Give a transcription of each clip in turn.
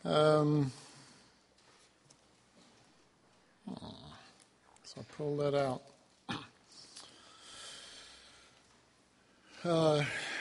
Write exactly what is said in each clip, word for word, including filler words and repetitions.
Um, so I pull that out. Uh,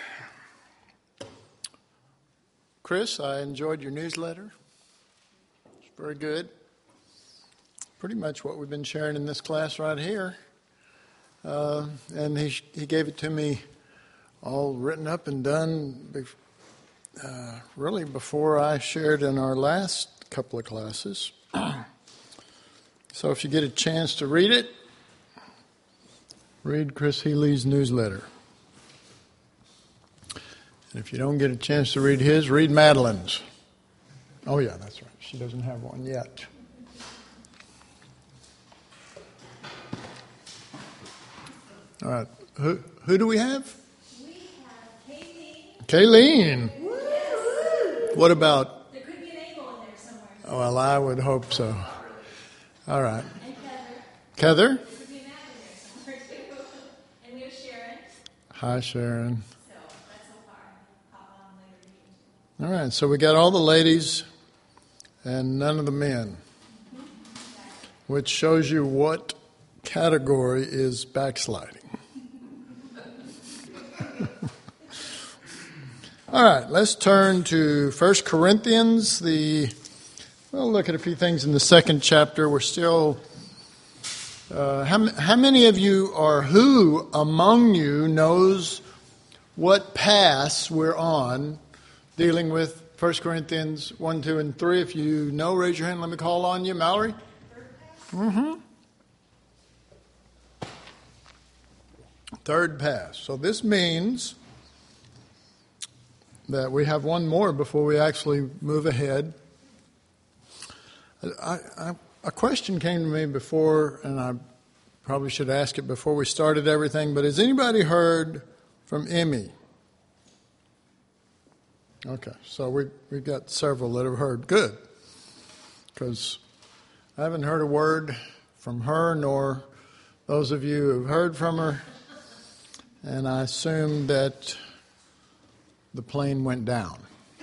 Chris, I enjoyed your newsletter. It's very good. Pretty much what we've been sharing in this class right here. Uh, and he he gave it to me all written up and done bef- uh, really before I shared in our last couple of classes. So if you get a chance to read it, read Chris Healy's newsletter. And if you don't get a chance to read his, read Madeline's. Oh yeah, that's right. She doesn't have one yet. All right. Who who do we have? We have Kayleen. Kayleen. Yes. What about? There could be an angle in there somewhere. Oh, well, I would hope so. All right. And Heather. Heather. There could be an app in there somewhere too. And we have Sharon. Hi, Sharon. So that's so far. Pop on later meetings. All right. So we got all the ladies and none of the men, which shows you what category is backsliding. All right, let's turn to First Corinthians. The we'll look at a few things in the second chapter. We're still. Uh, how, how many of you or who among you knows what pass we're on dealing with First Corinthians one, two, and three? If you know, raise your hand. Let me call on you, Mallory. Mm-hmm. Third pass. So this means that we have one more before we actually move ahead. I, I, a question came to me before, and I probably should ask it before we started everything, but has anybody heard from Emmy? Okay, so we, we've got several that have heard. Good, because I haven't heard a word from her, nor those of you who have heard from her, and I assume that the plane went down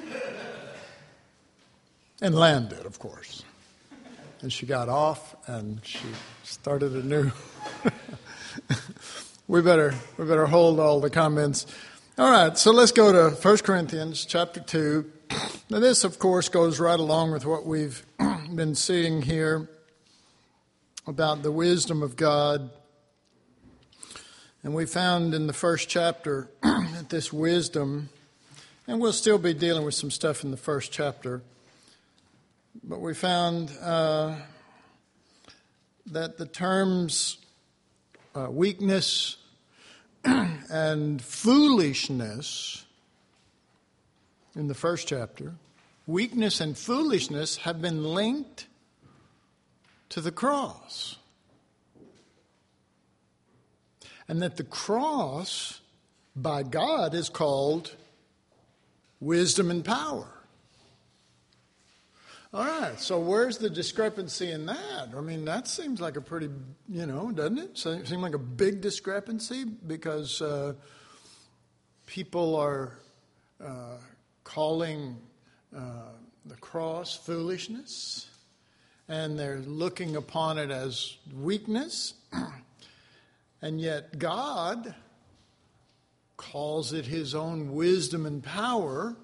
and landed, of course. And she got off and she started a new. we better we better hold all the comments. All right, so let's go to First Corinthians chapter two. Now this, of course, goes right along with what we've been seeing here about the wisdom of God. And we found in the first chapter that this wisdom, and we'll still be dealing with some stuff in the first chapter, but we found uh, that the terms uh, weakness and foolishness in the first chapter, weakness and foolishness have been linked to the cross. And that the cross by God is called wisdom and power. All right, so where's the discrepancy in that? I mean, that seems like a pretty, you know, doesn't it? So, seem like a big discrepancy because uh, people are uh, calling uh, the cross foolishness, and they're looking upon it as weakness, and yet God calls it his own wisdom and power.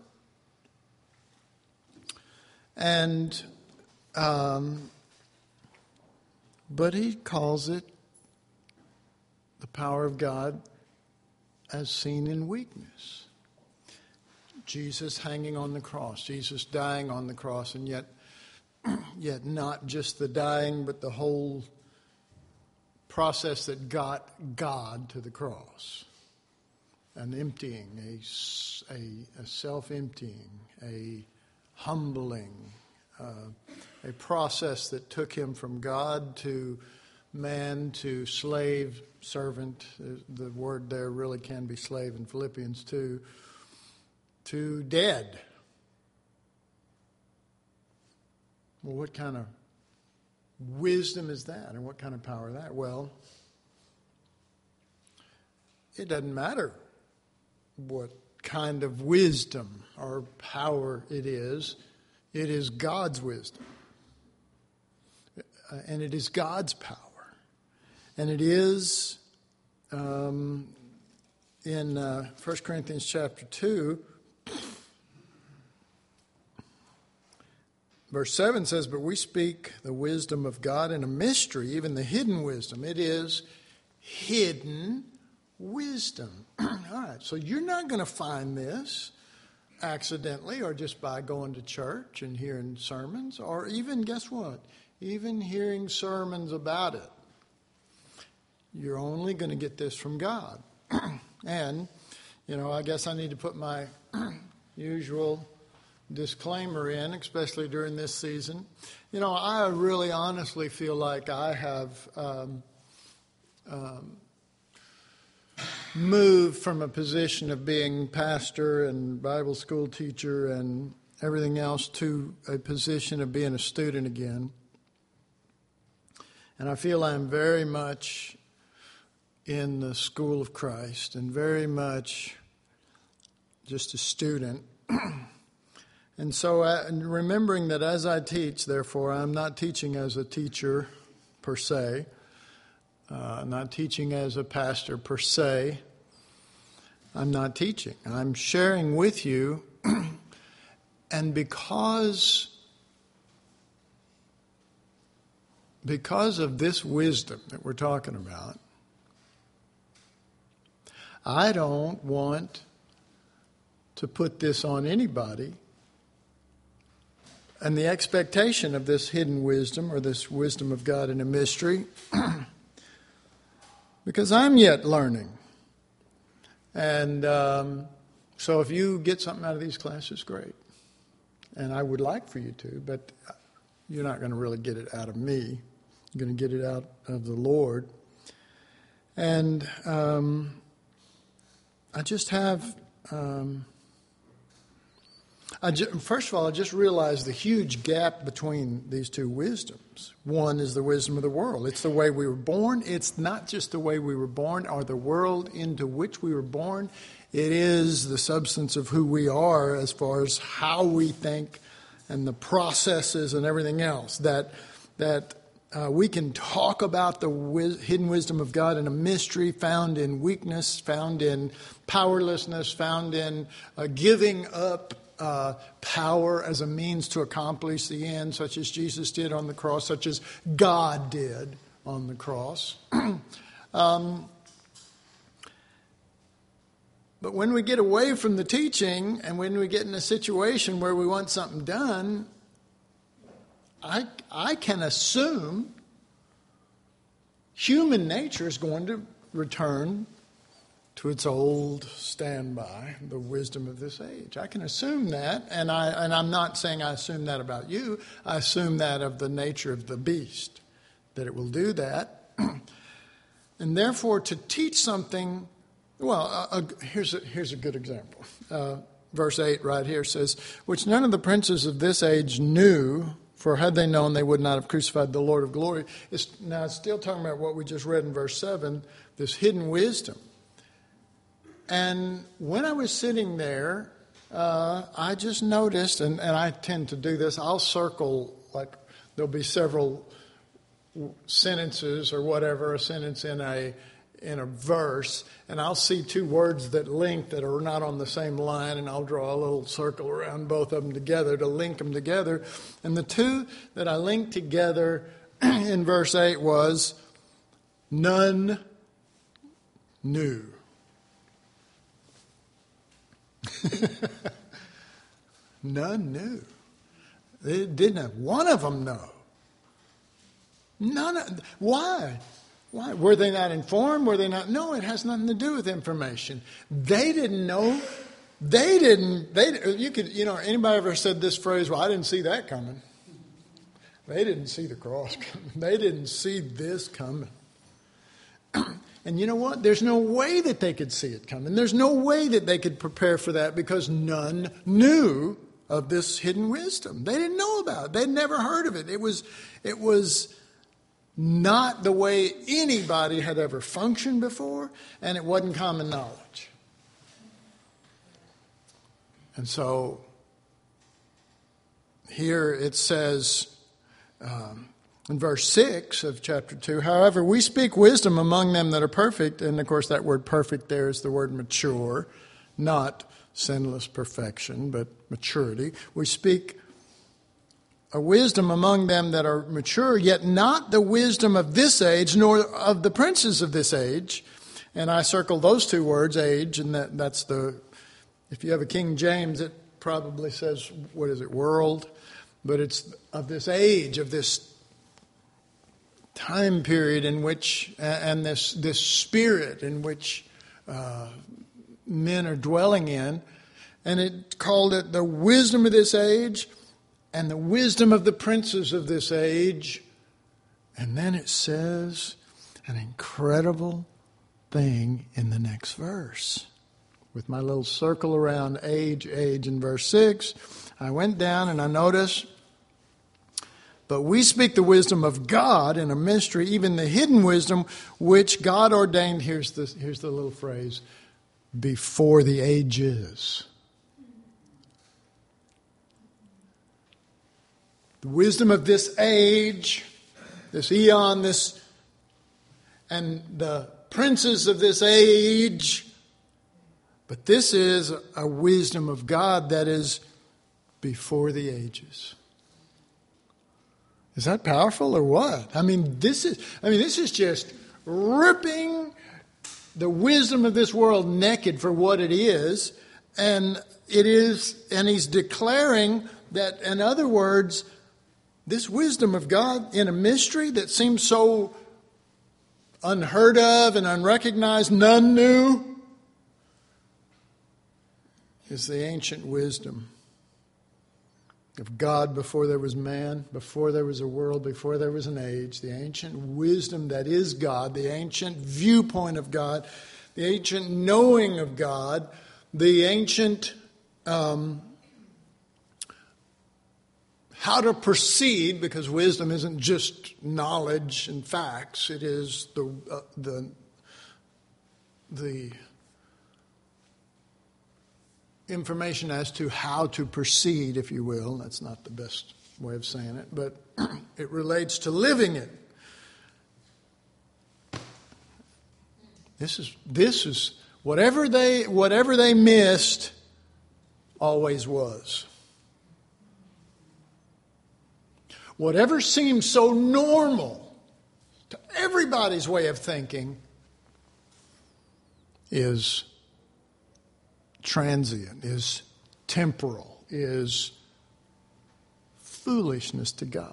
And, um, but he calls it the power of God as seen in weakness. Jesus hanging on the cross, Jesus dying on the cross, and yet, yet not just the dying, but the whole process that got God to the cross. An emptying, a, a, a self-emptying, a humbling, uh, a process that took him from God to man to slave, servant. The word there really can be slave in Philippians two, to dead. Well, what kind of wisdom is that, and what kind of power is that? Well, it doesn't matter what kind of wisdom or power it is It is God's wisdom. Uh, and it is God's power. And it is, um, in uh, First Corinthians chapter two, verse seven says, but we speak the wisdom of God in a mystery, even the hidden wisdom. It is hidden wisdom. All right, so you're not going to find this accidentally or just by going to church and hearing sermons, or even, guess what, even hearing sermons about it. You're only going to get this from God. And, you know, I guess I need to put my usual disclaimer in, especially during this season. You know, I really honestly feel like I have um, um, moved from a position of being pastor and Bible school teacher and everything else to a position of being a student again. And I feel I'm very much in the school of Christ and very much just a student. And so uh, remembering that as I teach, therefore, I'm not teaching as a teacher per se, uh, not teaching as a pastor per se. I'm not teaching. I'm sharing with you. And because, because of this wisdom that we're talking about, I don't want to put this on anybody. And the expectation of this hidden wisdom or this wisdom of God in a mystery, because I'm yet learning. And um, so if you get something out of these classes, great. And I would like for you to, but you're not going to really get it out of me. You're going to get it out of the Lord. And um, I just have... Um, I just, first of all, I just realized the huge gap between these two wisdoms. One is the wisdom of the world. It's the way we were born. It's not just the way we were born or the world into which we were born. It is the substance of who we are as far as how we think and the processes and everything else. That that uh, we can talk about the wis- hidden wisdom of God in a mystery found in weakness, found in powerlessness, found in uh, giving up Uh, power as a means to accomplish the end, such as Jesus did on the cross, such as God did on the cross. um, but when we get away from the teaching and when we get in a situation where we want something done, I, I can assume human nature is going to return to its old standby, the wisdom of this age. I can assume that, and, I, and I'm not saying I assume that about you. I assume that of the nature of the beast, that it will do that. And therefore, to teach something, well, uh, uh, here's, a, here's a good example. Uh, verse eight right here says, which none of the princes of this age knew, for had they known, they would not have crucified the Lord of glory. It's, now, it's still talking about what we just read in verse seven, this hidden wisdom. And when I was sitting there, uh, I just noticed, and, and I tend to do this, I'll circle, like there'll be several sentences or whatever, a sentence in a in a verse, and I'll see two words that link that are not on the same line, and I'll draw a little circle around both of them together to link them together. And the two that I linked together in verse eight was, none knew. None knew. They didn't have one of them know. None. Of, why? Why? Were they not informed? Were they not? No, it has nothing to do with information. They didn't know. They didn't. They. You could. You know. Anybody ever said this phrase? Well, I didn't see that coming. They didn't see the cross coming. They didn't see this coming. And you know what? There's no way that they could see it coming. There's no way that they could prepare for that because none knew of this hidden wisdom. They didn't know about it. They'd never heard of it. It was, it was not the way anybody had ever functioned before, and it wasn't common knowledge. And so here it says um, in verse six of chapter two, however, we speak wisdom among them that are perfect. And of course, that word perfect there is the word mature, not sinless perfection, but maturity. We speak a wisdom among them that are mature, yet not the wisdom of this age, nor of the princes of this age. And I circled those two words, age, and that, that's the, if you have a King James, it probably says, what is it, world? But it's of this age, of this time period in which, and this, this spirit in which uh, men are dwelling in. And it called it the wisdom of this age and the wisdom of the princes of this age. And then it says an incredible thing in the next verse. With my little circle around age, age in verse six, I went down and I noticed, but we speak the wisdom of God in a mystery, even the hidden wisdom which God ordained, here's the, here's the little phrase, before the ages. The wisdom of this age, this eon, this, and the princes of this age. But this is a wisdom of God that is before the ages. Is that powerful or what? I mean, this is, I mean, this is just ripping the wisdom of this world naked for what it is. And it is, and he's declaring that, in other words, this wisdom of God in a mystery that seems so unheard of and unrecognized, none knew, is the ancient wisdom of God before there was man, before there was a world, before there was an age. The ancient wisdom that is God, the ancient viewpoint of God, the ancient knowing of God, the ancient um, how to proceed, because wisdom isn't just knowledge and facts. It is the uh, the the information as to how to proceed, if you will. That's not the best way of saying it, but it relates to living it. This is this is whatever they whatever they missed always was. Whatever seems so normal to everybody's way of thinking is transient, is temporal, is foolishness to God.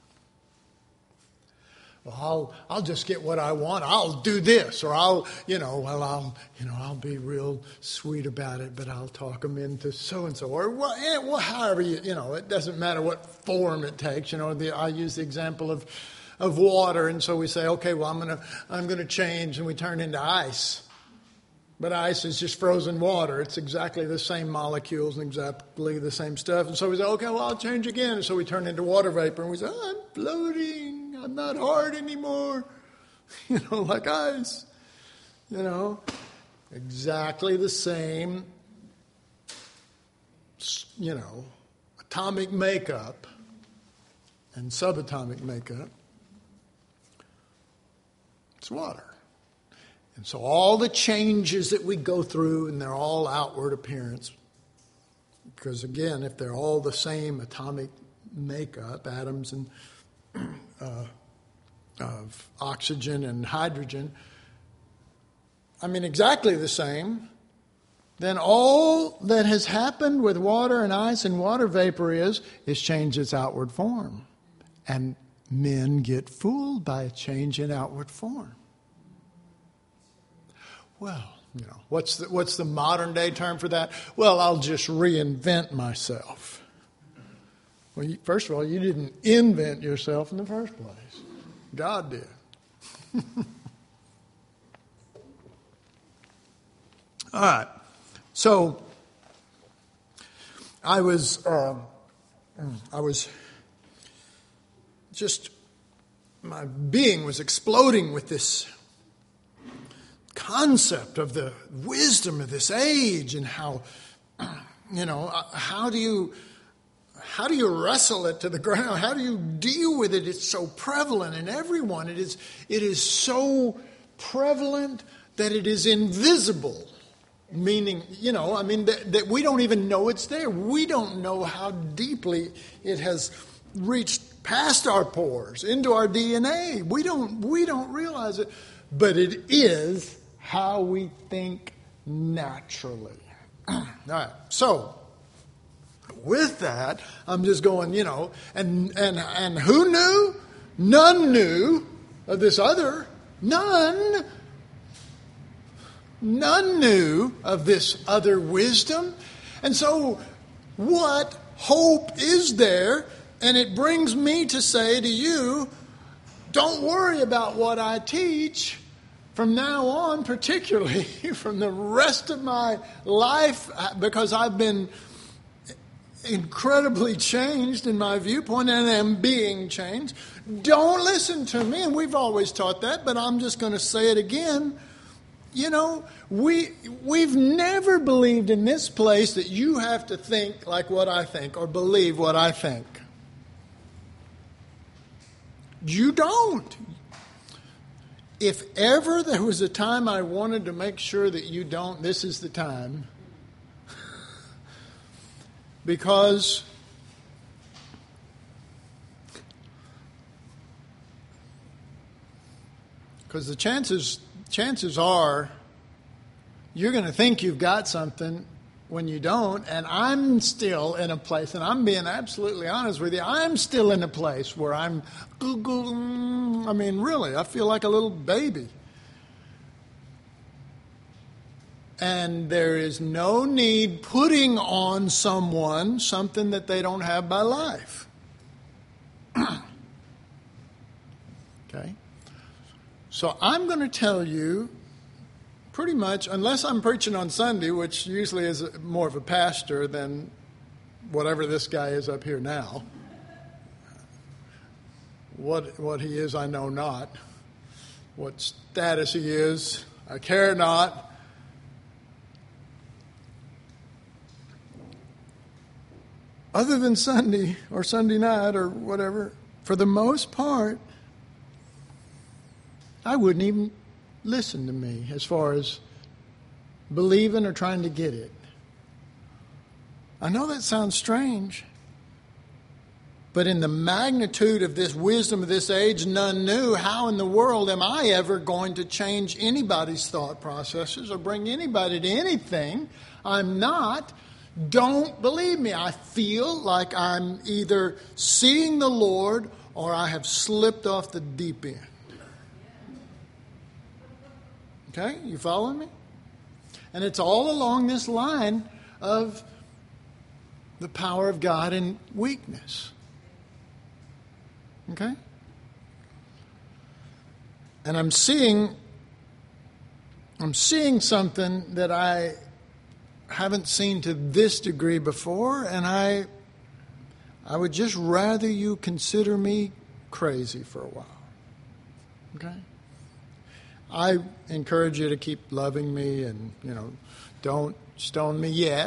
Well, I'll I'll just get what I want. I'll do this, or I'll, you know, well, I'll, you know, I'll be real sweet about it, but I'll talk them into so and so, or well, yeah, well, however you, you know, it doesn't matter what form it takes. You know, the, I use the example of of water, and so we say, okay, well, I'm gonna I'm gonna change, and we turn into ice. But ice is just frozen water. It's exactly the same molecules and exactly the same stuff. And so we say, okay, well, I'll change again. And so we turn into water vapor, and we say, oh, I'm floating. I'm not hard anymore. You know, like ice. You know, exactly the same, you know, atomic makeup and subatomic makeup. It's water. And so all the changes that we go through, and they're all outward appearance, because again, if they're all the same atomic makeup, atoms and uh, of oxygen and hydrogen, I mean exactly the same, then all that has happened with water and ice and water vapor is, is change its outward form. And men get fooled by a change in outward form. Well, you know, what's the, what's the modern day term for that? Well, I'll just reinvent myself. Well, you, first of all, you didn't invent yourself in the first place. God did. All right. So I was, uh, I was just, my being was exploding with this concept of the wisdom of this age, and how, you know, how do you, how do you wrestle it to the ground? How do you deal with it? It's so prevalent in everyone. It is, it is so prevalent that it is invisible. Meaning, you know, I mean, that, that we don't even know it's there. We don't know how deeply it has reached past our pores, into our D N A. We don't, we don't realize it. But it is how we think naturally. All right, so with that, I'm just going, you know, and and and who knew? None knew of this other. None. None knew of this other wisdom. And so what hope is there? And it brings me to say to you, don't worry about what I teach from now on, particularly from the rest of my life, because I've been incredibly changed in my viewpoint and am being changed. Don't listen to me. And we've always taught that, but I'm just going to say it again. You know, we, we've never believed in this place that you have to think like what I think or believe what I think. You don't. If ever there was a time I wanted to make sure that you don't, this is the time. Because because the chances chances are you're going to think you've got something when you don't, and I'm still in a place, and I'm being absolutely honest with you, I'm still in a place where I'm, I mean, really, I feel like a little baby. And there is no need putting on someone something that they don't have by life. Okay? So I'm going to tell you pretty much, unless I'm preaching on Sunday, which usually is more of a pastor than whatever this guy is up here now. What, what he is, I know not. What status he is, I care not. Other than Sunday or Sunday night or whatever, for the most part, I wouldn't even listen to me as far as believing or trying to get it. I know that sounds strange, but in the magnitude of this wisdom of this age, none knew. How in the world am I ever going to change anybody's thought processes or bring anybody to anything? I'm not. Don't believe me. I feel like I'm either seeing the Lord or I have slipped off the deep end. Okay? You following me? And it's all along this line of the power of God in weakness. Okay? And I'm seeing I'm seeing something that I haven't seen to this degree before, and I I would just rather you consider me crazy for a while. Okay? I encourage you to keep loving me and, you know, don't stone me yet.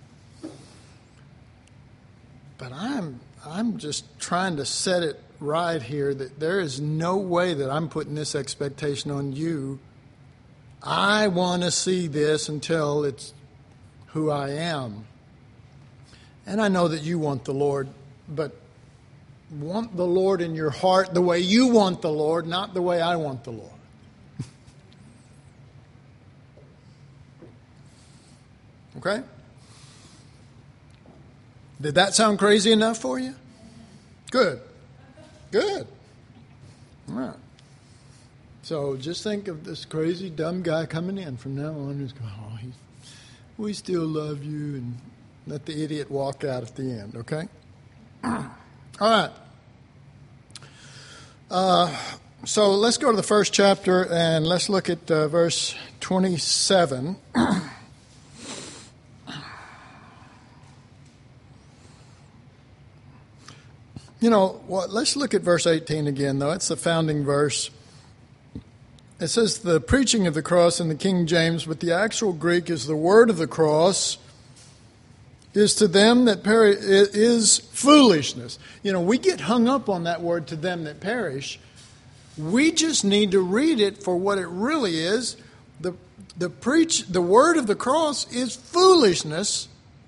But I'm I'm just trying to set it right here that there is no way that I'm putting this expectation on you. I want to see this until it's who I am. And I know that you want the Lord, but want the Lord in your heart the way you want the Lord, not the way I want the Lord. Okay? Did that sound crazy enough for you? Good. Good. All right. So just think of this crazy, dumb guy coming in from now on who's going, oh, he's, we still love you, and let the idiot walk out at the end, okay? All right. Uh, so let's go to the first chapter, and let's look at uh, verse twenty-seven. You know, well, let's look at verse eighteen again, though. It's the founding verse. It says the preaching of the cross in the King James, but the actual Greek is the word of the cross, is to them that perish is foolishness. You know, we get hung up on that word, to them that perish. We just need to read it for what it really is. The the preach the word of the cross is foolishness.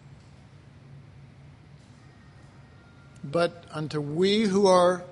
But unto we who are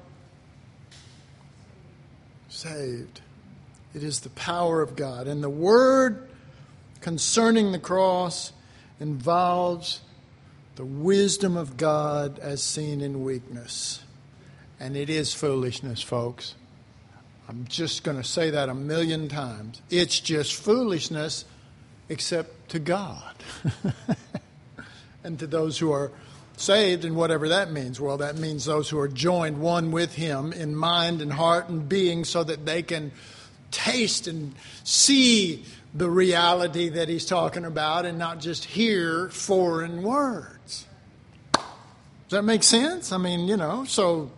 saved, it is the power of God. And the word concerning the cross involves the wisdom of God as seen in weakness. And it is foolishness, folks. I'm just going to say that a million times. It's just foolishness, except to God. And to those who are saved, and whatever that means. Well, that means those who are joined one with Him in mind and heart and being, so that they can taste and see the reality that He's talking about and not just hear foreign words. Does that make sense? I mean, you know, so...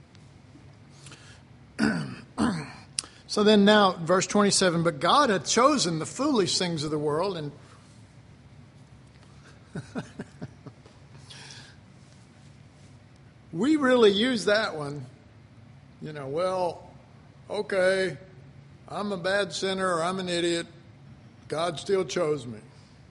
So then now, verse twenty-seven, but God hath chosen the foolish things of the world, and we really use that one. You know, well, okay, I'm a bad sinner or I'm an idiot. God still chose me.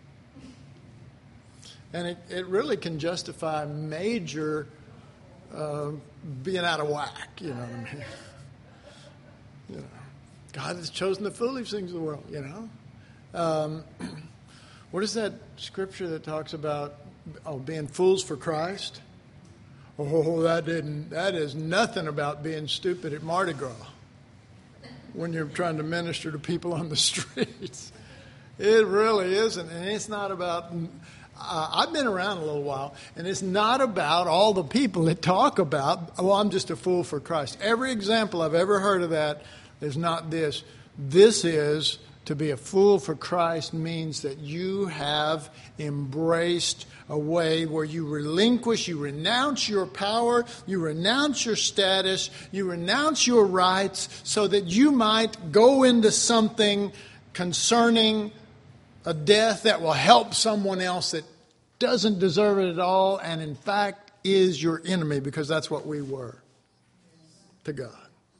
And it, it really can justify major uh, being out of whack, you know what I mean? You know, God has chosen the foolish things of the world, you know. Um, what is that scripture that talks about oh, being fools for Christ? Oh, that didn't. That is nothing about being stupid at Mardi Gras when you're trying to minister to people on the streets. It really isn't, and it's not about. Uh, I've been around a little while, and it's not about all the people that talk about, oh, I'm just a fool for Christ. Every example I've ever heard of that is not this. This is, to be a fool for Christ means that you have embraced a way where you relinquish, you renounce your power, you renounce your status, you renounce your rights, so that you might go into something concerning a death that will help someone else that doesn't deserve it at all, and in fact is your enemy, because that's what we were to God.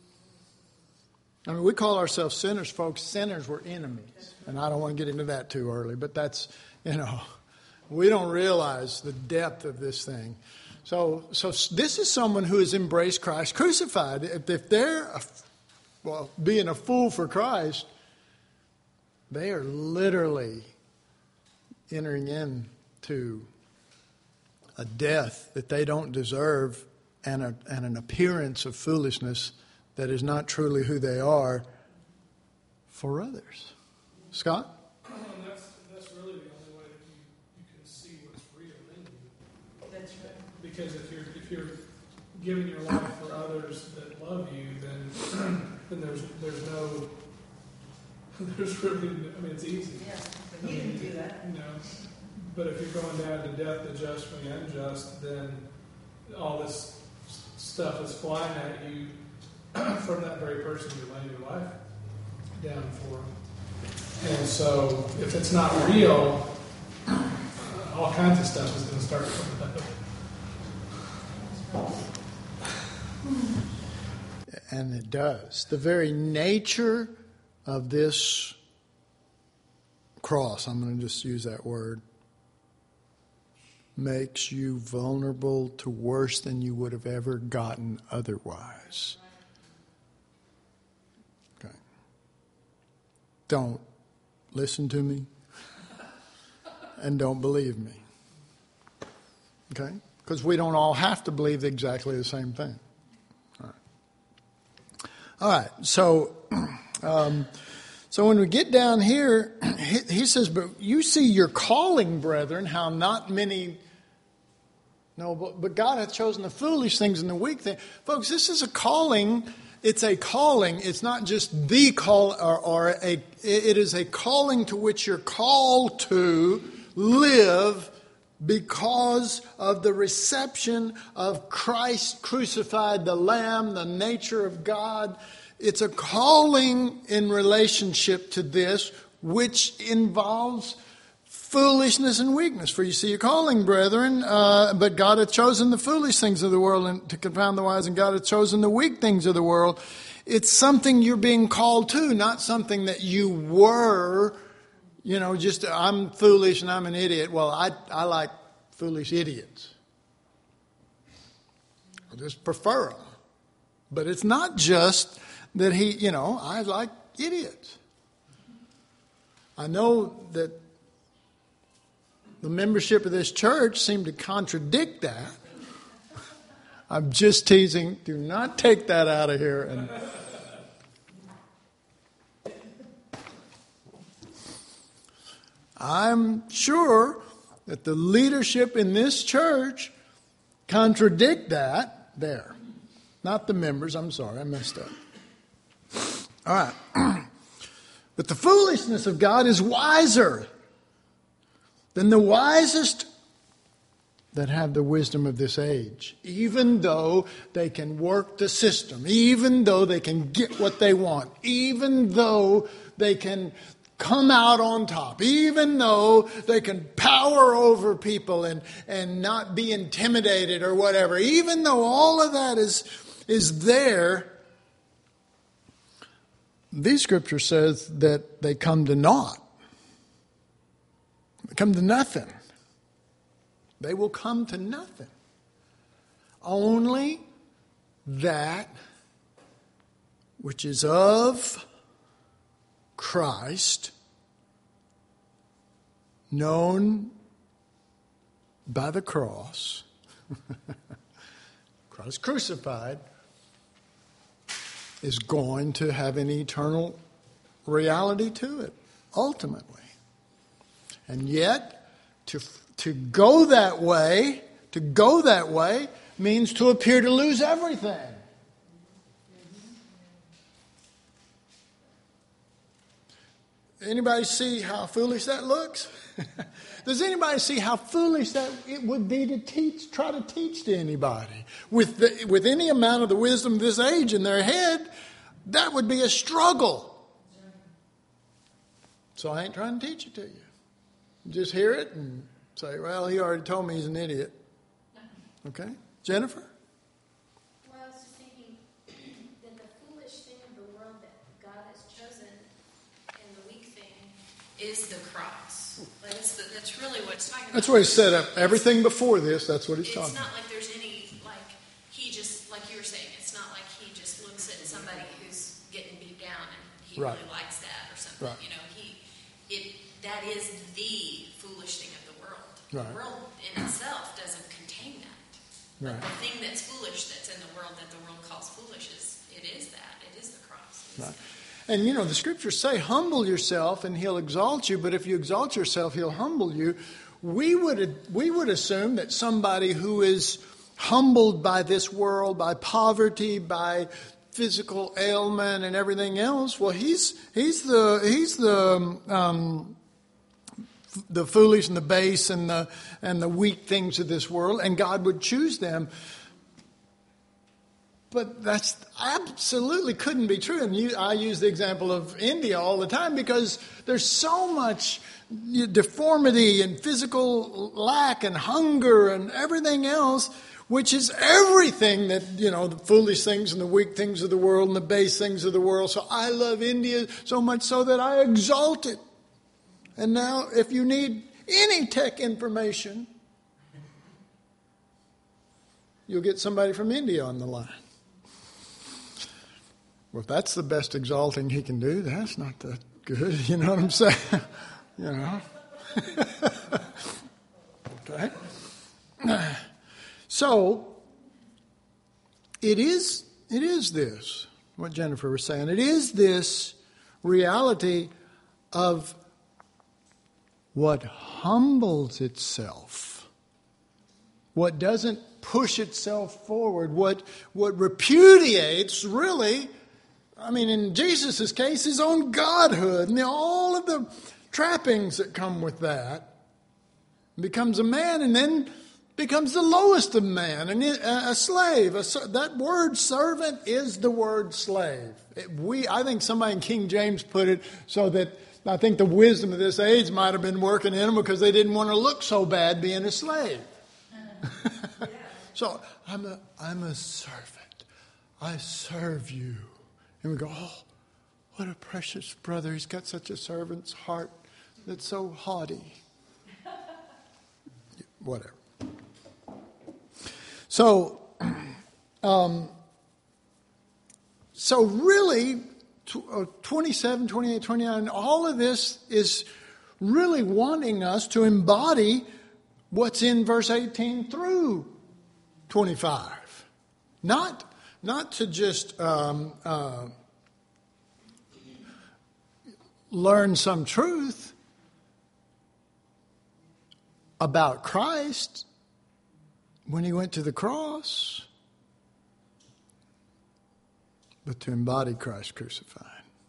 I mean, we call ourselves sinners, folks. Sinners were enemies. And I don't want to get into that too early, but that's, you know, we don't realize the depth of this thing. So so this is someone who has embraced Christ crucified. If, if they're, a, well, being a fool for Christ, they are literally entering into a death that they don't deserve, and, a, and an appearance of foolishness that is not truly who they are for others. Scott? Well, that's, that's really the only way that you, you can see what's real in you. That's right. Because if you're if you're giving your life for others that love you, then then there's there's no there's really I mean it's easy. Yeah, but He didn't do that. You know, but if you're going down to death, the just for the unjust, then all this stuff is flying at you from that very person you laid your life down for. And so, if it's not real, all kinds of stuff is going to start coming up. And it does. The very nature of this cross, I'm going to just use that word, makes you vulnerable to worse than you would have ever gotten otherwise. Okay. Don't listen to me and don't believe me. Okay? Because we don't all have to believe exactly the same thing. All right. All right. So, um, so when we get down here, he, he says, but you see your calling, brethren, how not many... No, but, but God hath chosen the foolish things and the weak things. Folks, this is a calling. It's a calling. It's not just the call, or, or a. It is a calling to which you're called to live because of the reception of Christ crucified, the Lamb, the nature of God. It's a calling in relationship to this, which involves foolishness and weakness. For you see your calling, brethren, uh, but God hath chosen the foolish things of the world and to confound the wise, and God hath chosen the weak things of the world. It's something you're being called to, not something that you were, you know, just I'm foolish and I'm an idiot. Well, I, I like foolish idiots. I just prefer them. But it's not just that he, you know, I like idiots. I know that the membership of this church seemed to contradict that. I'm just teasing. Do not take that out of here. And I'm sure that the leadership in this church contradict that there. Not the members. I'm sorry. I messed up. All right. But the foolishness of God is wiser than the wisest that have the wisdom of this age, even though they can work the system, even though they can get what they want, even though they can come out on top, even though they can power over people and, and not be intimidated or whatever, even though all of that is, is there, these scripture says that they come to naught. They come to nothing. They will come to nothing. Only that which is of Christ, known by the cross, Christ crucified, is going to have an eternal reality to it, ultimately. And yet, to to go that way, to go that way means to appear to lose everything. Anybody see how foolish that looks? Does anybody see how foolish that it would be to teach, try to teach to anybody? With the, with any amount of the wisdom of this age in their head, that would be a struggle. So I ain't trying to teach it to you. Just hear it and say, well, he already told me he's an idiot. Okay? Jennifer? Well, I was just thinking that the foolish thing of the world that God has chosen and the weak thing is the cross. Like it's the, that's really what it's talking about. That's what he set up. Everything before this, that's what he's it's talking not about. like there's any, like, he just, like you were saying, it's not like he just looks at somebody who's getting beat down and he Right. really likes that or something. Right. You know, he, it, that is the foolish thing of the world. Right. The world in itself doesn't contain that. Right. But the thing that's foolish that's in the world that the world calls foolish is, it is that. It is the cross. It is Right. And, you know, the scriptures say, humble yourself and he'll exalt you. But if you exalt yourself, he'll humble you. We would, we would assume that somebody who is humbled by this world, by poverty, by physical ailment and everything else, well, he's he's the he's the um, the foolish and the base and the and the weak things of this world, and God would choose them. But that's absolutely couldn't be true. And you, I use the example of India all the time because there's so much deformity and physical lack and hunger and everything else, which is everything that, you know, the foolish things and the weak things of the world and the base things of the world. So I love India so much so that I exalt it. And now if you need any tech information, you'll get somebody from India on the line. Well, if that's the best exalting he can do, that's not that good. You know what I'm saying? You know. Okay. So, it is, it is this, what Jennifer was saying. It is this reality of what humbles itself, what doesn't push itself forward, what what repudiates, really, I mean, in Jesus' case, his own godhood and the, all of the trappings that come with that, becomes a man and then becomes the lowest of man, and a slave. A, that word servant is the word slave. It, we, I think somebody in King James put it so that I think the wisdom of this age might have been working in them because they didn't want to look so bad being a slave. So I'm a, I'm a servant. I serve you. And we go, oh, what a precious brother. He's got such a servant's heart that's so haughty. Whatever. So, um, so really, twenty-seven, twenty-eight, twenty-nine, all of this is really wanting us to embody what's in verse eighteen through twenty-five. Not, not to just um, uh, learn some truth about Christ when he went to the cross, but to embody Christ crucified.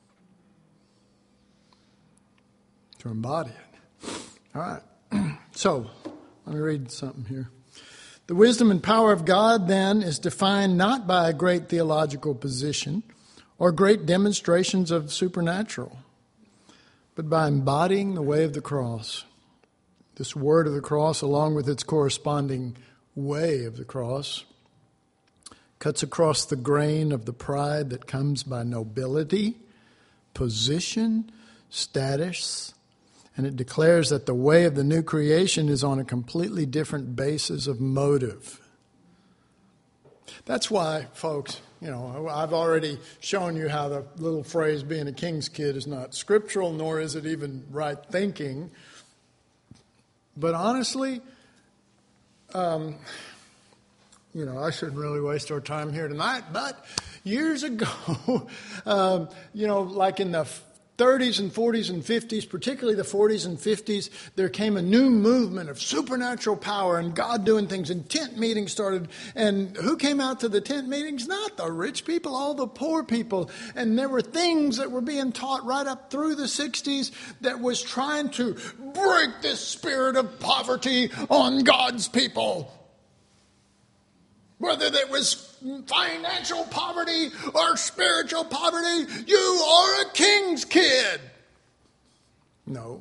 To embody it. All right. So, let me read something here. The wisdom and power of God, then, is defined not by a great theological position or great demonstrations of supernatural, but by embodying the way of the cross. This word of the cross, along with its corresponding way of the cross, cuts across the grain of the pride that comes by nobility, position, status, and it declares that the way of the new creation is on a completely different basis of motive. That's why, folks, you know, I've already shown you how the little phrase being a king's kid is not scriptural, nor is it even right thinking. But honestly, um, you know, I shouldn't really waste our time here tonight, but years ago, um, you know, like in the thirties and forties and fifties, particularly the forties and fifties, there came a new movement of supernatural power and God doing things, and tent meetings started. And who came out to the tent meetings? Not the rich people, all the poor people. And there were things that were being taught right up through the sixties that was trying to break this spirit of poverty on God's people. Whether it was financial poverty or spiritual poverty, you are a king's kid. No,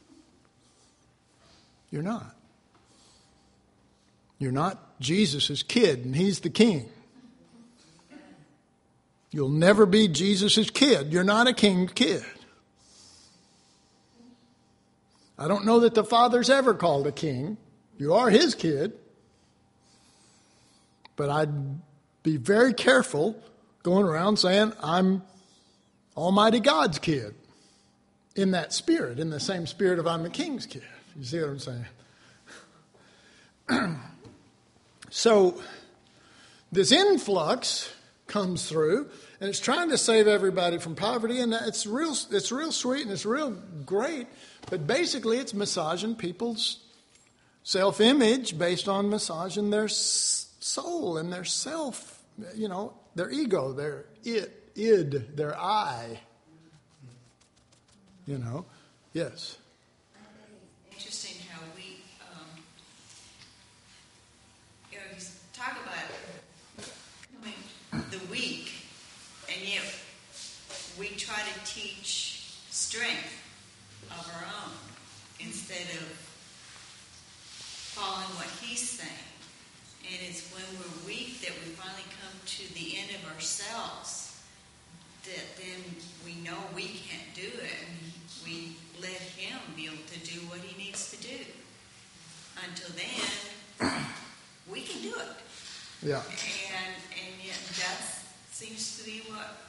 you're not. You're not Jesus' kid, and he's the king. You'll never be Jesus' kid. You're not a king's kid. I don't know that the Father's ever called a king. You are his kid. But I'd be very careful going around saying I'm Almighty God's kid in that spirit, in the same spirit of I'm the king's kid. You see what I'm saying? So this influx comes through, and it's trying to save everybody from poverty, and it's real, it's real sweet and it's real great, but basically it's massaging people's self-image based on massaging their soul and their self, you know, their ego, their it, id, their I. You know, yes. Interesting how we, um, you know, you talk about I mean, the weak, and yet we try to teach strength of our own instead of following what he's saying. And it's when we're weak that we finally come to the end of ourselves that then we know we can't do it, and we let him be able to do what he needs to do. Until then, we can do it. Yeah. And and yet that seems to be what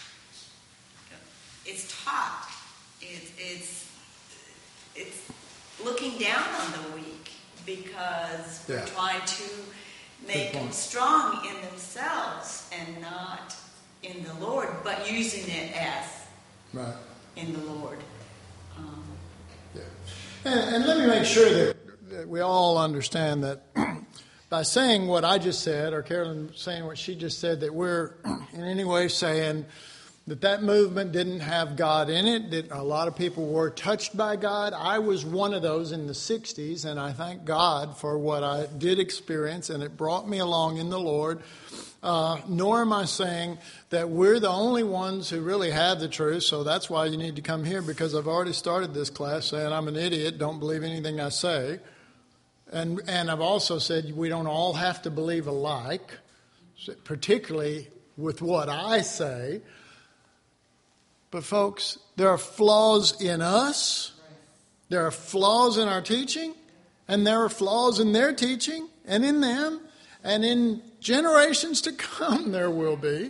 it's taught. It, it's it's looking down on the weak because we're yeah. trying to make them strong in themselves and not in the Lord, but using it as right. in the Lord. Um, yeah. And, and let me make sure that, that we all understand that by saying what I just said, or Carolyn saying what she just said, that we're in any way saying that that movement didn't have God in it, that a lot of people were touched by God. I was one of those in the sixties, and I thank God for what I did experience, and it brought me along in the Lord. Uh, nor am I saying that we're the only ones who really have the truth, so that's why you need to come here, because I've already started this class saying I'm an idiot, don't believe anything I say. And, and I've also said we don't all have to believe alike, particularly with what I say. But folks, there are flaws in us, there are flaws in our teaching, and there are flaws in their teaching and in them, and in generations to come there will be.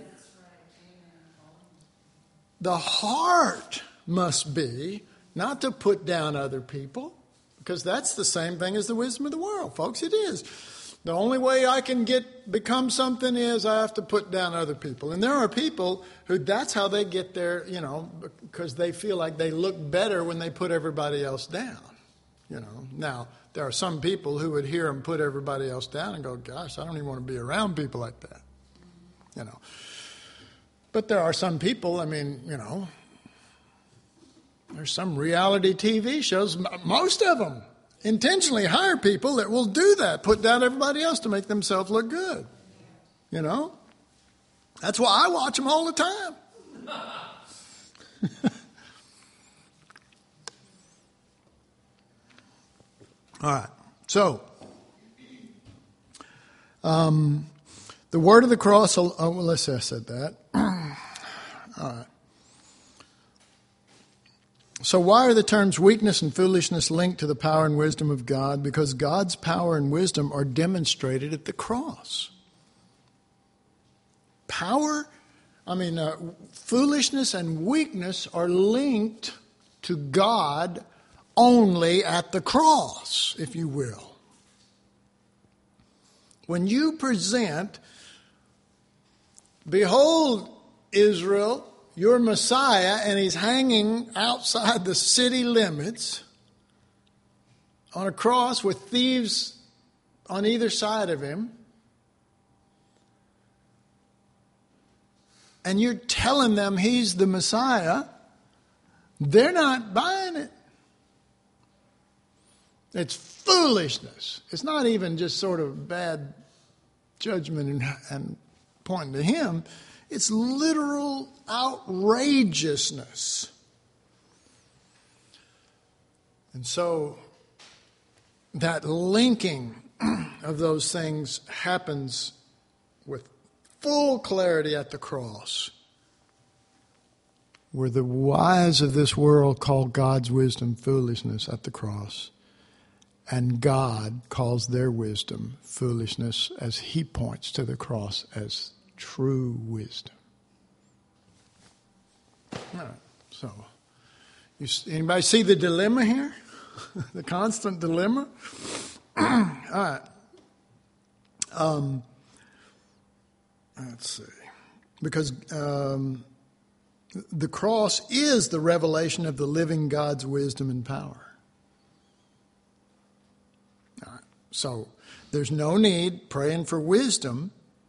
The heart must be not to put down other people, because that's the same thing as the wisdom of the world, folks. It is. The only way I can get become something is I have to put down other people. And there are people who that's how they get there, you know, because they feel like they look better when they put everybody else down. You know, now there are some people who would hear them put everybody else down and go, gosh, I don't even want to be around people like that. You know. But there are some people, I mean, you know, there's some reality T V shows, most of them intentionally hire people that will do that, put down everybody else to make themselves look good. You know? That's why I watch them all the time. All right. So, um, the word of the cross, oh, well, let's say I said that. All right. So why are the terms weakness and foolishness linked to the power and wisdom of God? Because God's power and wisdom are demonstrated at the cross. Power, I mean, uh, foolishness and weakness are linked to God only at the cross, if you will. When you present, behold, Israel, your Messiah, and he's hanging outside the city limits on a cross with thieves on either side of him, and you're telling them he's the Messiah, they're not buying it. It's foolishness. It's not even just sort of bad judgment and, and pointing to him. It's literal outrageousness. And so that linking of those things happens with full clarity at the cross, where the wise of this world call God's wisdom foolishness at the cross, and God calls their wisdom foolishness as he points to the cross as true wisdom. All right, so you, anybody see the dilemma here? The constant dilemma? All right. Um, let's see. Because um, the cross is the revelation of the living God's wisdom and power. All right. So there's no need praying for wisdom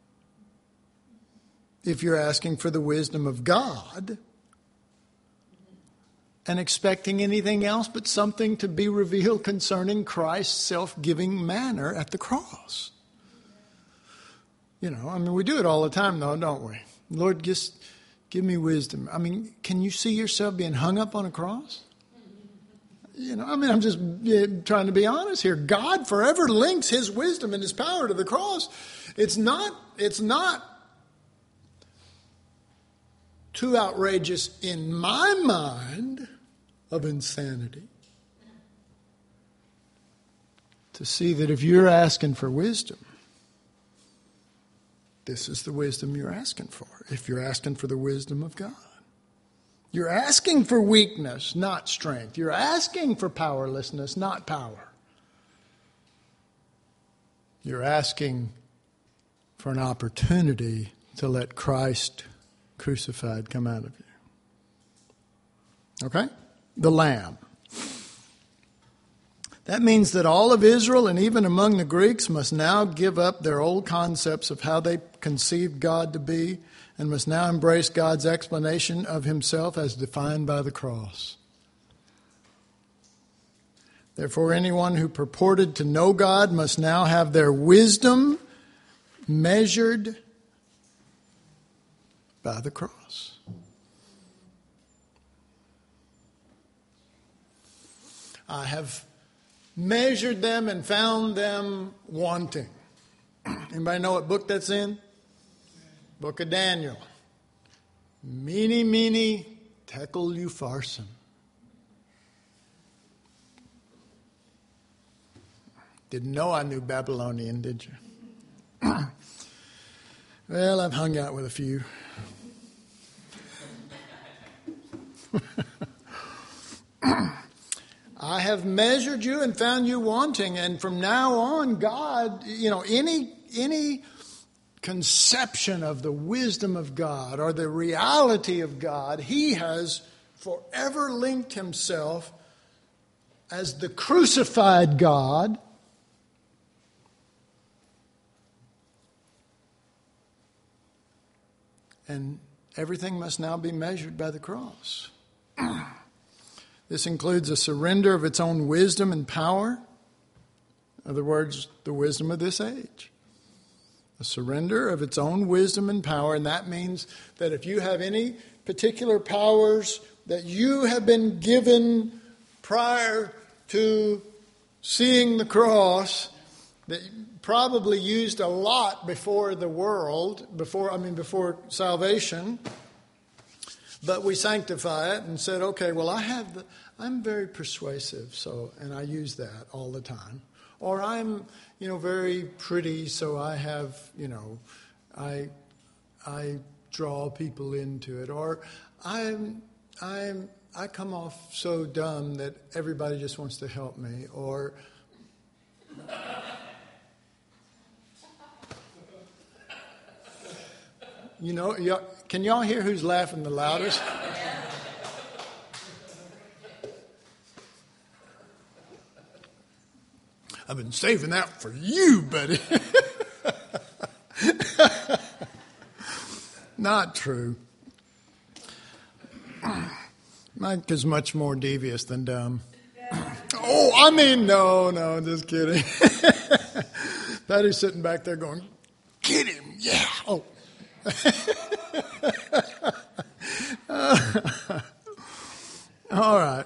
if you're asking for the wisdom of God and expecting anything else but something to be revealed concerning Christ's self-giving manner at the cross. You know, I mean, we do it all the time, though, don't we? Lord, just give me wisdom. I mean, can you see yourself being hung up on a cross? You know, I mean, I'm just trying to be honest here. God forever links his wisdom and his power to the cross. It's not, it's not too outrageous in my mind of insanity to see that if you're asking for wisdom, this is the wisdom you're asking for. If you're asking for the wisdom of God, you're asking for weakness, not strength. You're asking for powerlessness, not power. You're asking for an opportunity to let Christ crucified come out of you. Okay? The Lamb. That means that all of Israel and even among the Greeks must now give up their old concepts of how they conceived God to be and must now embrace God's explanation of himself as defined by the cross. Therefore, anyone who purported to know God must now have their wisdom measured by the cross. I have measured them and found them wanting. Anybody know what book that's in? Book of Daniel. Mene, mene, tekel upharsin. Didn't know I knew Babylonian, did you? Well, I've hung out with a few. I have measured you and found you wanting, and from now on, God, you know, any any conception of the wisdom of God or the reality of God, He has forever linked Himself as the crucified God. And everything must now be measured by the cross. This includes a surrender of its own wisdom and power. In other words, the wisdom of this age. A surrender of its own wisdom and power. And that means that if you have any particular powers that you have been given prior to seeing the cross, that probably used a lot before the world, before I mean before salvation, but we sanctify it and said, okay, well I have the, I'm very persuasive, so and I use that all the time. Or I'm, you know, very pretty, so I have, you know, I I draw people into it. Or I'm I'm I come off so dumb that everybody just wants to help me. Or you know, y'all, can y'all hear who's laughing the loudest? I've been saving that for you, buddy. Not true. Mike is much more devious than dumb. Oh, I mean, no, no, just kidding. Patty's sitting back there going, get him, yeah. Oh. All right.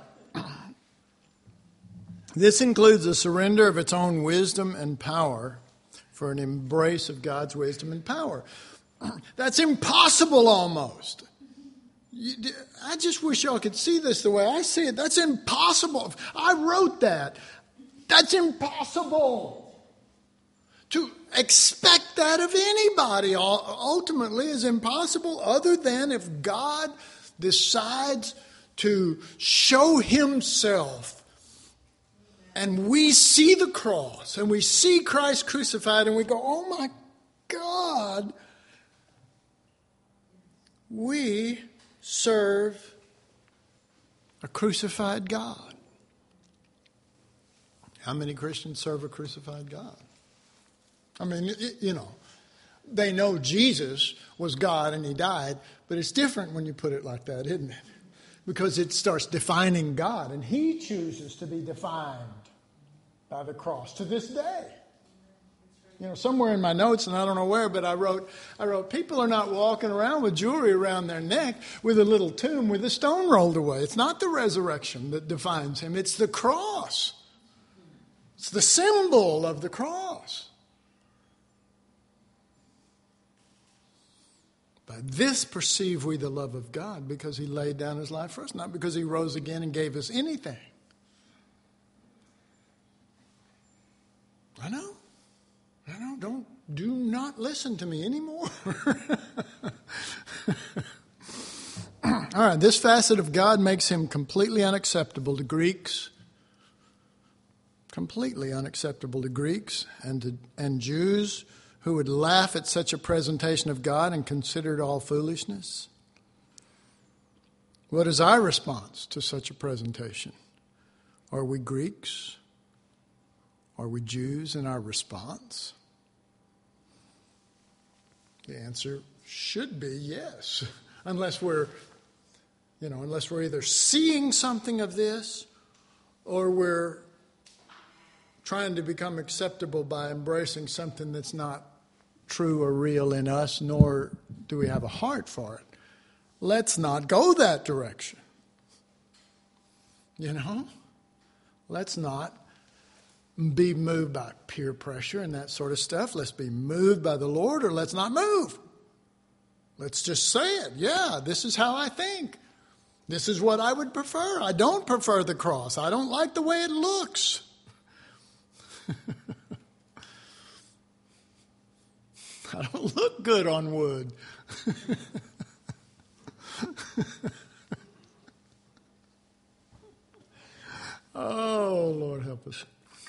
This includes a surrender of its own wisdom and power for an embrace of God's wisdom and power. That's impossible almost. I just wish y'all could see this the way I see it. That's impossible. I wrote that. That's impossible. To expect that of anybody ultimately is impossible, other than if God decides to show Himself and we see the cross and we see Christ crucified and we go, oh my God, we serve a crucified God. How many Christians serve a crucified God? I mean, you know, they know Jesus was God and He died, but it's different when you put it like that, isn't it? Because it starts defining God, and He chooses to be defined by the cross to this day. You know, somewhere in my notes, and I don't know where, but I wrote, I wrote, people are not walking around with jewelry around their neck with a little tomb with a stone rolled away. It's not the resurrection that defines Him. It's the cross. It's the symbol of the cross. By this perceive we the love of God, because He laid down His life for us, not because He rose again and gave us anything. I know. I know. Don't, do not listen to me anymore. All right. This facet of God makes Him completely unacceptable to Greeks. Completely unacceptable to Greeks and to, and Jews who would laugh at such a presentation of God and consider it all foolishness. What is our response to such a presentation? Are we Greeks? Are we Jews in our response? The answer should be yes, unless we're, you know, unless we're either seeing something of this or we're trying to become acceptable by embracing something that's not true or real in us, nor do we have a heart for it. let's not go that direction. You know? Let's not be moved by peer pressure and that sort of stuff. Let's be moved by the Lord, or let's not move. Let's just say it. Yeah, this is how I think. This is what I would prefer. I don't prefer the cross. I don't like the way it looks. I don't look good on wood. Oh, Lord help us.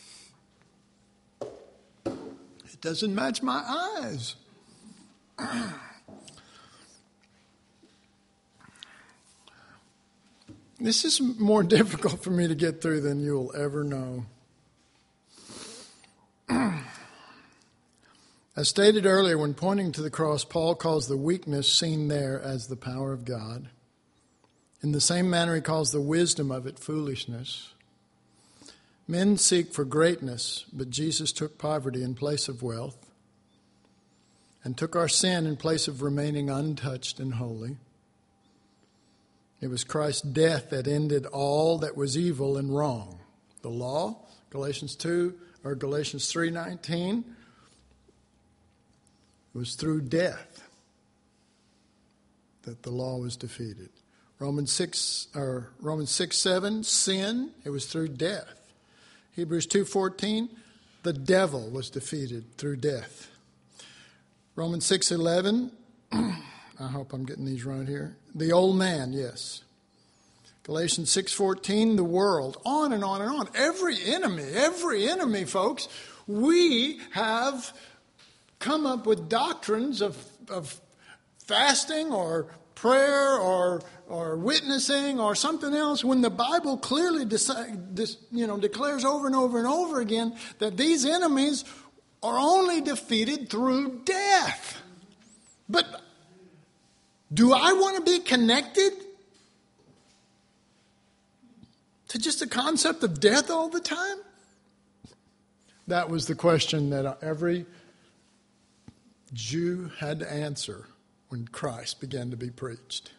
It doesn't match my eyes. This is more difficult for me to get through than you'll ever know. As stated earlier, when pointing to the cross, Paul calls the weakness seen there as the power of God. In the same manner, he calls the wisdom of it foolishness. Men seek for greatness, but Jesus took poverty in place of wealth and took our sin in place of remaining untouched and holy. It was Christ's death that ended all that was evil and wrong. The law, Galatians two or Galatians three nineteen, it was through death that the law was defeated. Romans six or Romans six seven, sin, it was through death. Hebrews two fourteen, the devil was defeated through death. Romans six eleven, I hope I'm getting these right here. The old man, yes. Galatians six fourteen, the world, on and on and on. Every enemy, every enemy, folks, we have come up with doctrines of, of fasting or prayer or or witnessing or something else, when the Bible clearly decide, this, you know, declares over and over and over again that these enemies are only defeated through death. But do I want to be connected to just the concept of death all the time? That was the question that every Jew had to answer when Christ began to be preached.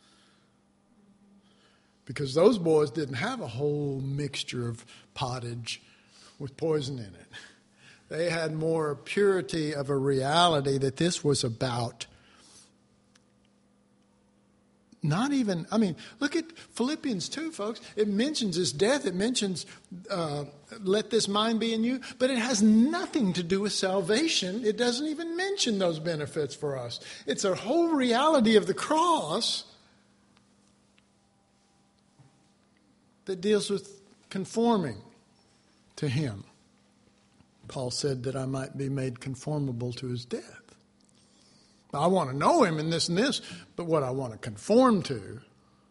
Because those boys didn't have a whole mixture of pottage with poison in it. They had more purity of a reality that this was about. Not even, I mean, look at Philippians two, folks. It mentions his death. It mentions, uh, let this mind be in you. But it has nothing to do with salvation. It doesn't even mention those benefits for us. It's a whole reality of the cross that deals with conforming to him. Paul said that I might be made conformable to his death. I want to know him in this and this, but what I want to conform to,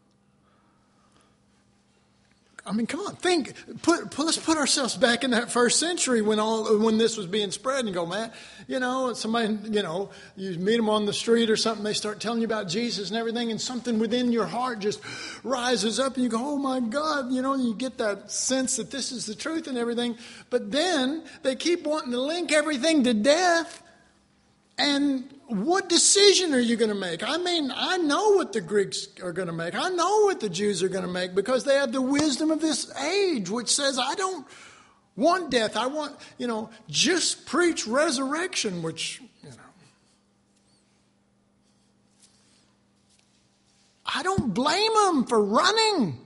I mean, come on, think. Put, put, let's put ourselves back in that first century when all when this was being spread, and go, man, you know, somebody, you know, you meet them on the street or something, they start telling you about Jesus and everything, and something within your heart just rises up, and you go, oh my God, you know, and you get that sense that this is the truth and everything. But then they keep wanting to link everything to death. And what decision are you going to make? I mean, I know what the Greeks are going to make. I know what the Jews are going to make, because they have the wisdom of this age, which says, I don't want death. I want, you know, just preach resurrection, which, you know. I don't blame them for running.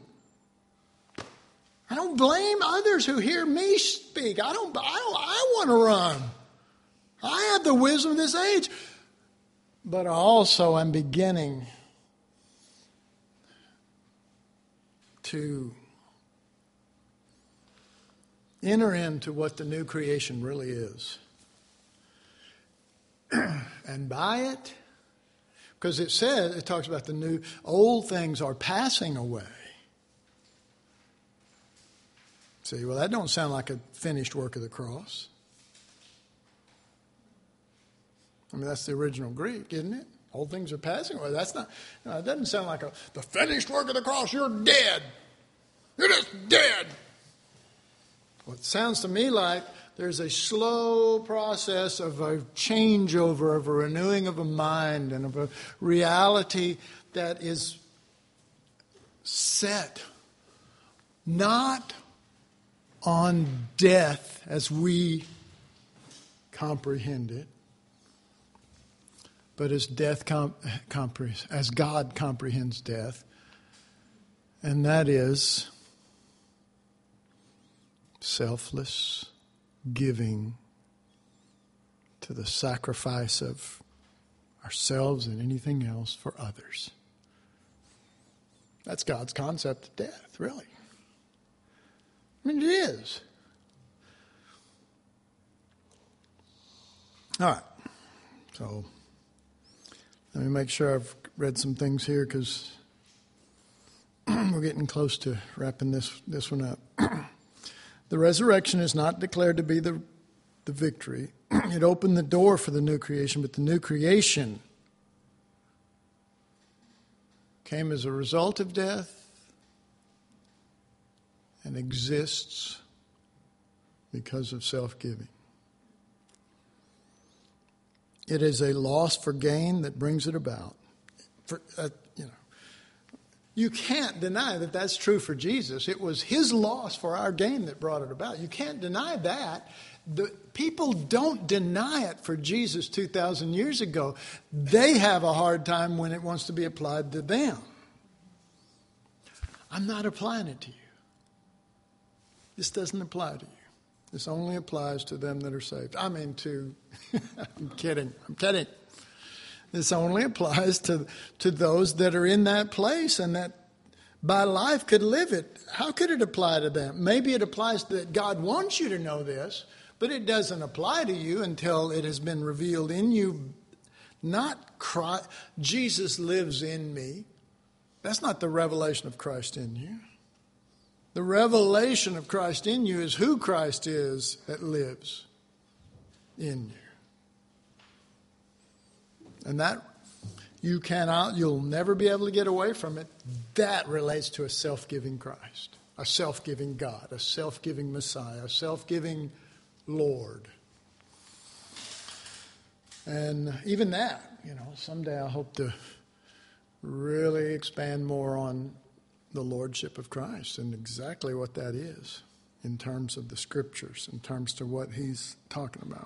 I don't blame others who hear me speak. I don't, I don't, I want to run. I have the wisdom of this age. But also I'm beginning to enter into what the new creation really is. And by it, because it says, it talks about the new, old things are passing away. See, well, that don't sound like a finished work of the cross. I mean, that's the original Greek, isn't it? Old things are passing away. That's not, no, it doesn't sound like a, the finished work of the cross. You're dead. You're just dead. Well, it sounds to me like there's a slow process of a changeover, of a renewing of a mind, and of a reality that is set not on death as we comprehend it, but as death comp- compre- as God comprehends death, and that is selfless giving to the sacrifice of ourselves and anything else for others. That's God's concept of death, really. I mean, it is. All right. So let me make sure I've read some things here because we're getting close to wrapping this, this one up. The resurrection is not declared to be the, the victory. It opened the door for the new creation, but the new creation came as a result of death and exists because of self-giving. It is a loss for gain that brings it about. For, uh, you know, you can't deny that that's true for Jesus. It was his loss for our gain that brought it about. You can't deny that. The people don't deny it for Jesus two thousand years ago. They have a hard time when it wants to be applied to them. I'm not applying it to you. This doesn't apply to you. This only applies to them that are saved. I mean to, I'm kidding, I'm kidding. This only applies to, to those that are in that place and that by life could live it. How could it apply to them? Maybe it applies that God wants you to know this, but it doesn't apply to you until it has been revealed in you. Not Christ, Jesus lives in me. That's not the revelation of Christ in you. The revelation of Christ in you is who Christ is that lives in you. And that you cannot, you'll never be able to get away from it. That relates to a self-giving Christ, a self-giving God, a self-giving Messiah, a self-giving Lord. And even that, you know, someday I hope to really expand more on the lordship of Christ and exactly what that is in terms of the scriptures, in terms of what he's talking about.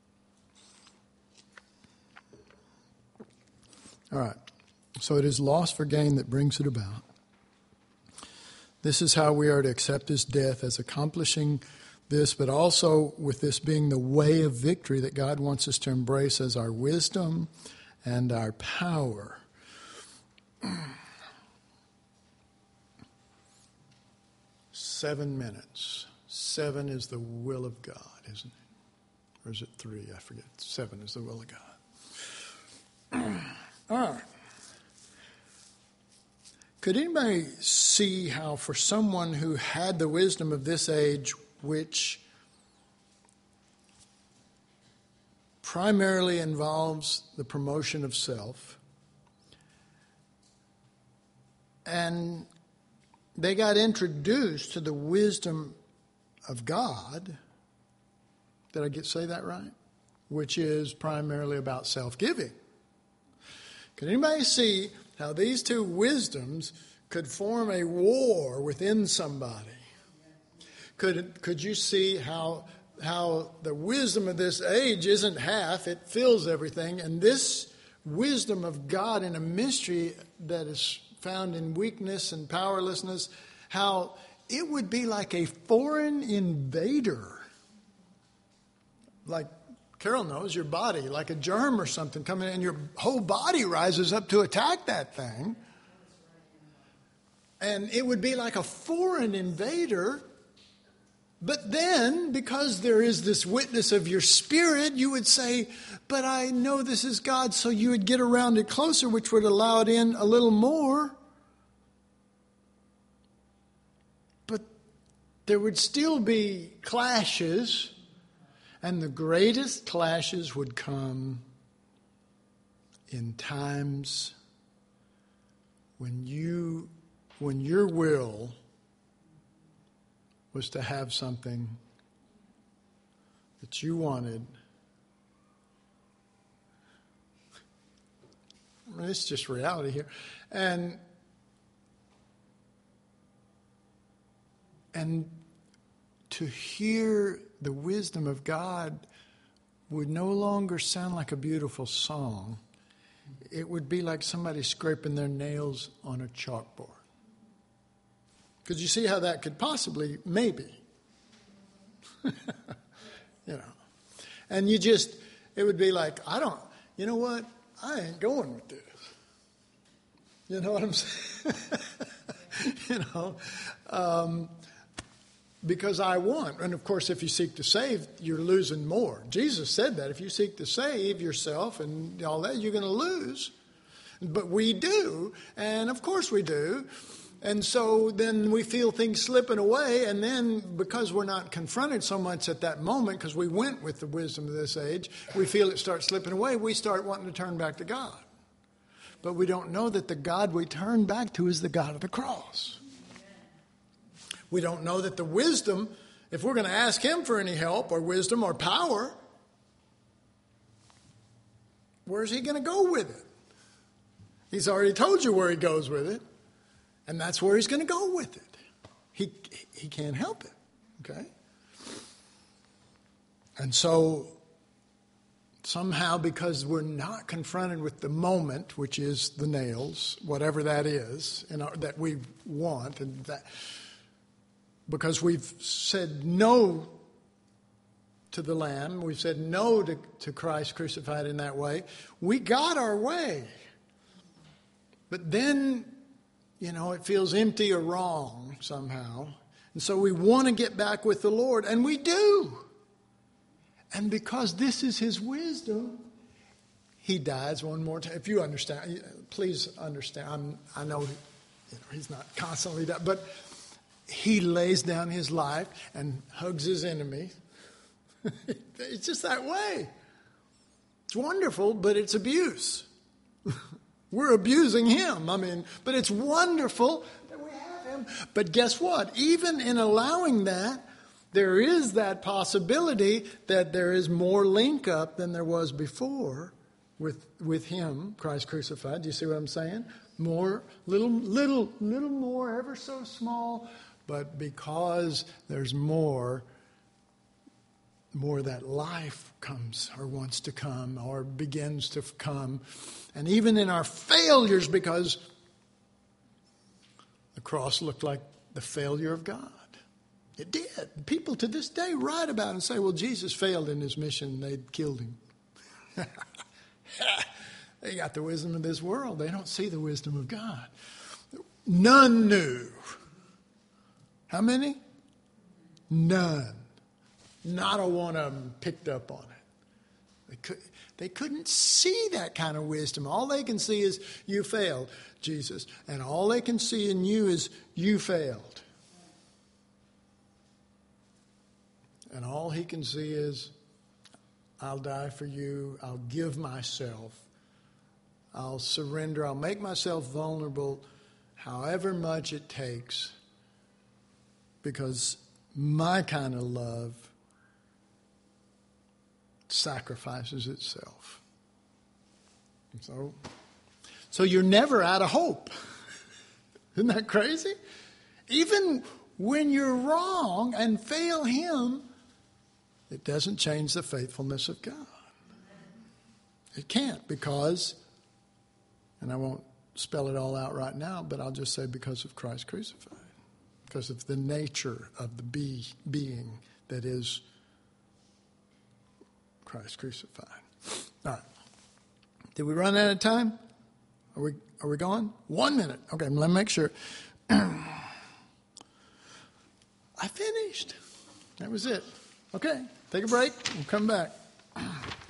All right. So it is loss for gain that brings it about. This is how we are to accept his death as accomplishing this, but also with this being the way of victory that God wants us to embrace as our wisdom and our power. Seven minutes. Seven is the will of God, isn't it? Or is it three? I forget. Seven is the will of God. All right. Could anybody see how for someone who had the wisdom of this age, which primarily involves the promotion of self, and they got introduced to the wisdom of God, did I get say that right? Which is primarily about self-giving. Can anybody see how these two wisdoms could form a war within somebody? Could could you see how how the wisdom of this age isn't half, it fills everything, and this wisdom of God in a mystery that is found in weakness and powerlessness, how it would be like a foreign invader. Like Carol knows, your body, like a germ or something coming in, and your whole body rises up to attack that thing. And it would be like a foreign invader. But then, because there is this witness of your spirit, you would say, but I know this is God, so you would get around it closer, which would allow it in a little more. But there would still be clashes, and the greatest clashes would come in times when you, when your will was to have something that you wanted. mean, it's just reality here. And and to hear the wisdom of God would no longer sound like a beautiful song. It would be like somebody scraping their nails on a chalkboard. Because you see how that could possibly, maybe. You know. And you just, it would be like, I don't, you know what? I ain't going with this. You know what I'm saying? You know. Um, because I want. And of course, if you seek to save, you're losing more. Jesus said that. If you seek to save yourself and all that, you're going to lose. But we do. And of course we do. And so then we feel things slipping away. And then because we're not confronted so much at that moment, because we went with the wisdom of this age, we feel it starts slipping away. We start wanting to turn back to God. But we don't know that the God we turn back to is the God of the cross. We don't know that the wisdom, if we're going to ask him for any help or wisdom or power, where's he going to go with it? He's already told you where he goes with it, and that's where he's going to go with it. He, he can't help it, okay? And so somehow, because we're not confronted with the moment, which is the nails, whatever that is, in our, that we want, and that... because we've said no to the Lamb, we've said no to, to Christ crucified in that way, we got our way. But then, you know, it feels empty or wrong somehow. And so we want to get back with the Lord, and we do. And because this is his wisdom, he dies one more time. If you understand, please understand. I'm, I know, you know he's not constantly dying, but he lays down his life and hugs his enemy. It's just that way. It's wonderful, but it's abuse. We're abusing him. I mean, but it's wonderful that we have him. But guess what? Even in allowing that, there is that possibility that there is more link up than there was before with with him, Christ crucified. Do you see what I'm saying? More, little, little, little more, ever so small. But because there's more, more that life comes or wants to come or begins to come. And even in our failures, because the cross looked like the failure of God. It did. People to this day write about it and say, well, Jesus failed in his mission. They killed him. They got the wisdom of this world. They don't see the wisdom of God. None knew. How many? None. Not a one of them picked up on it. They, could, they couldn't see that kind of wisdom. All they can see is, you failed, Jesus. And all they can see in you is, you failed. And all he can see is, I'll die for you. I'll give myself. I'll surrender. I'll make myself vulnerable however much it takes. Because my kind of love sacrifices itself. So, so you're never out of hope. Isn't that crazy? Even when you're wrong and fail him, it doesn't change the faithfulness of God. It can't, because, and I won't spell it all out right now, but I'll just say because of Christ crucified. Because of the nature of the be, being that is Christ crucified. All right. Did we run out of time? Are we are we going? One minute. Okay, let me make sure. I finished. That was it. Okay, take a break. We'll come back.